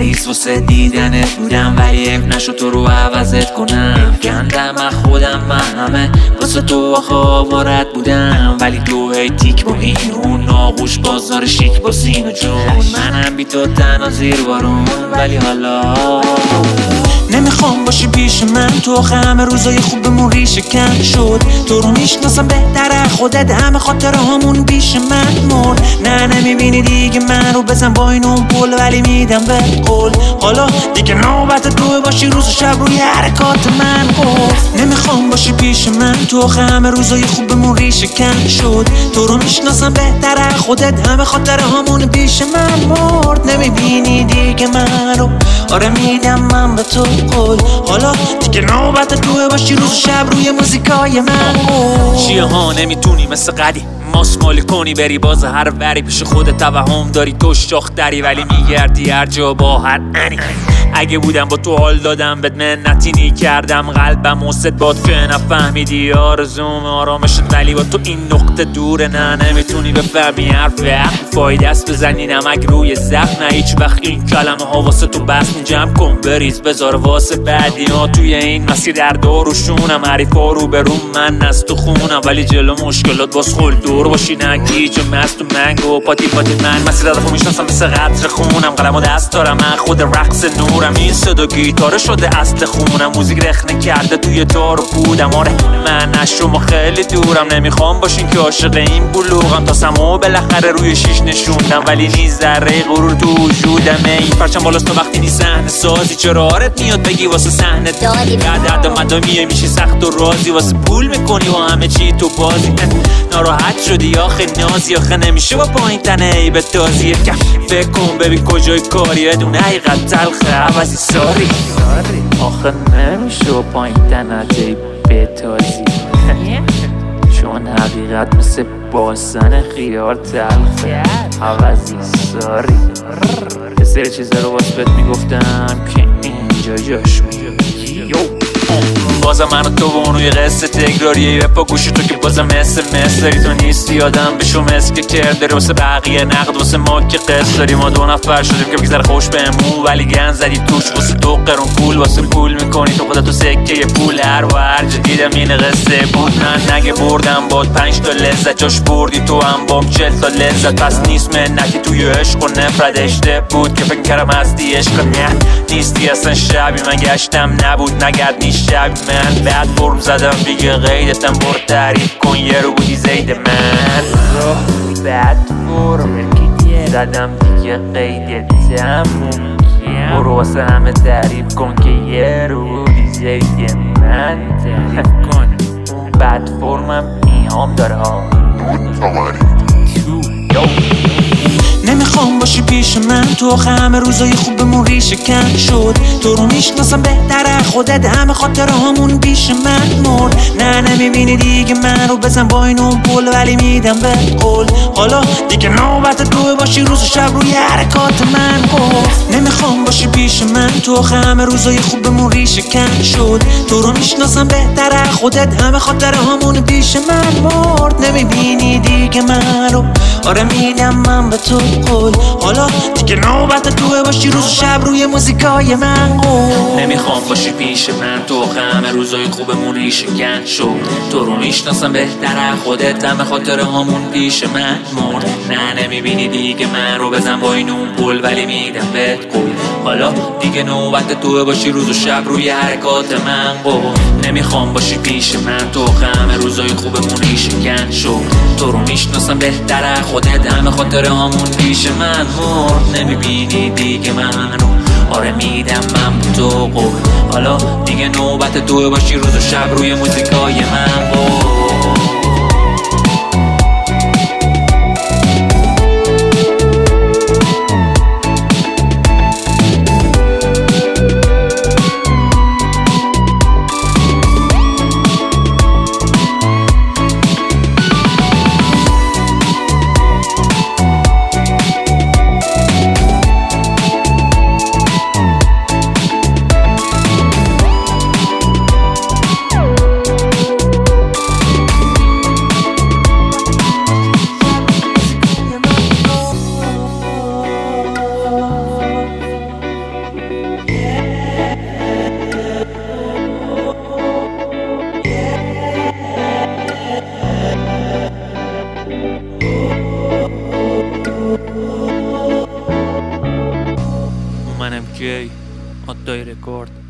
حریص واسه دیدنت بودم ولی حیف نشد تو رو عوضت کنم. گندم از خودم من همه واسه تو آخه آوارت بودم ولی تو هی تیک با این اون ناغوش بازار شیک با سین و جون. منم بی تو تنها زیر بارون ولی حالا نمیخوام باشی پیش من. تو همه روزای خوبمون ریشه کن شد. تو رو میشناسم بهتره خودت همه خاطره همون پیش من مرد. نه نمیبینی دیگه من رو بزن با این اون پول ولی میدم به قول. حالا دیگه نوبت تو باشی روز و شب روی حرکات من گفت. نمیخوام باشی پیش من. تو همه روزای خوبمون ریشه کن شد. تو رو میشناسم بهتره خودت همه خاطره همون پیش من مرد. نمیبینی دیگه من رو آره میدم من به تو قول. حالا دیگه نوبت تو باشی روز و شب روی موزیکای من. چیه ها نمیتونی مثل قدیم ماسمالی کنی بری باز هر وری پیش خودت توهم داری تو شاختری ولی میگردی هر جا با هر انی. اگه بودم با تو حال دادم بد منتینی کردم قلبم وسط باد که نفهمیدی آرزوم آرامشت ولی با تو این نقطه دوره. نه نمیتونی بفهمی حرف فایده است بزنی نمک روی زخم. نه هیچ وقت این کلمه ها واسه تو بس جمع کن بریز بذار واسه بعدی ها. توی این مسیر در داروشونم حریفا رو به روم من نست تو خونم ولی جلو مشکلات باز خل دور باشی نگیج و مست و منگو پاتی من مسیر رفو میشناسم مثل قطر خونم. قلم و دست دارم من خود رقص نورم. این صدا گیتاره شده اصل خونم. موزیک رخنه کرده توی دارو بودم. آره من از شما خیلی دورم. نمیخوام باشین که عاشق این بلوغم. تا سمو بالاخره روی شیش نشوندم ولی نیز ذره غرور تو وجودم. این پرچم بالاست تو وقتی نی صحنه سازی چرا آرت میاد بگی واسه صحنه دادی. درد مدامیه میشی سخت و رازی واسه پول میکنی و همه چی تو بازی. ناراحت شدی آخه نازی آخه نمیشه با پایین تنه ای به تازی. فکر کن ببین کجای کاریه دونه حقیقت تلخه عوضی ساری. آخه نمیشه با پایین تنه ای به تازی چون حقیقت مثل باسن خیار تلخه عوضی ساری. یه سری چیزا رو واسه بهت میگفتم که اینجا جاش بازم من و تو و اون روی قصه تکراریه. یه پا گوشی تو که بازم مثل داری تو نیستی آدم بشو مثل که کرد داری واسه بقیه نقد واسه ما که قصه داری. ما دو نفر شدیم که بگذره خوش بهمون ولی گن زدی توش واسه دو قرون پول واسه پول میکنی تو خودت تو سکه یه پول هر و هر جا دیدم این قصه بود. من نگه بردم باد 5 تا لذت جاش بردی تو هم بام 40 تا لذت. پس نیست منتی توی عشق و نفرت اشته بود که فکر کردم هستی عشق نه نیستی اصلا. شبی من گشتم نبود نگرد نیست شبی من بعد فرم زدم دیگه قیدتم برو تعریف کن یه رو بودی زید من. بعد فرم زدم دیگه قیدتم برو واسه همه تعریف کن که یه رو بودی زید من. تعریف کن بعد فرمم ایهام داره ها. نمیخوام باشی پیش من. تو همه روزای خوبمون ریشه کن شد. تو رو میشناسم بهتره خودت همه خاطره همون پیش من مرد. نه نمیبینی دیگه من رو بزن با این اون پول ولی میدم به قول. حالا دیگه نوبت تو باشی روز و شب روی حرکات من گفت. نمیخوام باشی پیش من. تو همه روزای خوبمون ریشه کن شد. تو رو میشناسم بهتره خودت همه خاطره همون پیش من مرد. نمیبینی دیگه من رو آره میدم من به تو قول. حالا دیگه نوبت تو باشی روز و شب روی موزیکای من قول. نمیخوام باشی پیش من. تو همه روزای خوبمون ریشه کن شد. تو رو میشناسم بهتره خودت همه خاطره همون پیش من مرد. نه نمیبینی دیگه من رو بزن با این اون پول ولی میدم بهت قول. حالا دیگه نوبت تو باشی روز و شب روی حرکات من قول. نمیخوام باشی پیش من. تو همه روزای خوبمون ریشه کن شد. تو رو میشناسم بهتره خودت همه خاطره همون پیش من مرد. نمیبینی دیگه من رو آره میدم من به تو قول. حالا دیگه نوبت تو باشی روز و شب روی موزیکای من قول. جی آدای رکورد.